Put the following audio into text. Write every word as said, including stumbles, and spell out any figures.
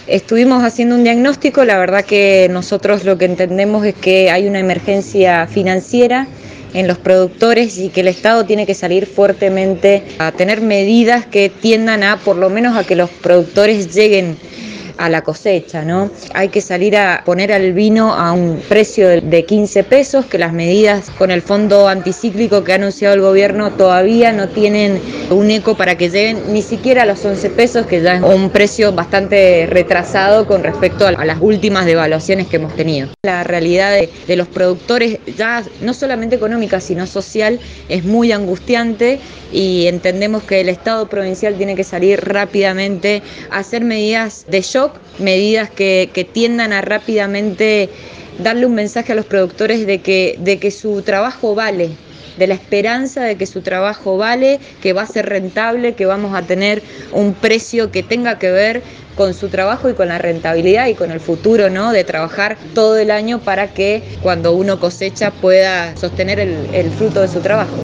Estuvimos haciendo un diagnóstico, la verdad que nosotros lo que entendemos es que hay una emergencia financiera en los productores y que el Estado tiene que salir fuertemente a tener medidas que tiendan a, por lo menos, a que los productores lleguen a la cosecha, ¿no? Hay que salir a poner al vino a un precio de quince pesos, que las medidas con el fondo anticíclico que ha anunciado el gobierno todavía no tienen un eco para que lleguen ni siquiera a los once pesos, que ya es un precio bastante retrasado con respecto a las últimas devaluaciones que hemos tenido. La realidad de, de los productores, ya no solamente económica, sino social, es muy angustiante y entendemos que el Estado provincial tiene que salir rápidamente a hacer medidas de shock, medidas que, que tiendan a rápidamente darle un mensaje a los productores de que, de que su trabajo vale, de la esperanza de que su trabajo vale, que va a ser rentable, que vamos a tener un precio que tenga que ver con su trabajo y con la rentabilidad y con el futuro, ¿no? De trabajar todo el año para que cuando uno cosecha pueda sostener el, el fruto de su trabajo.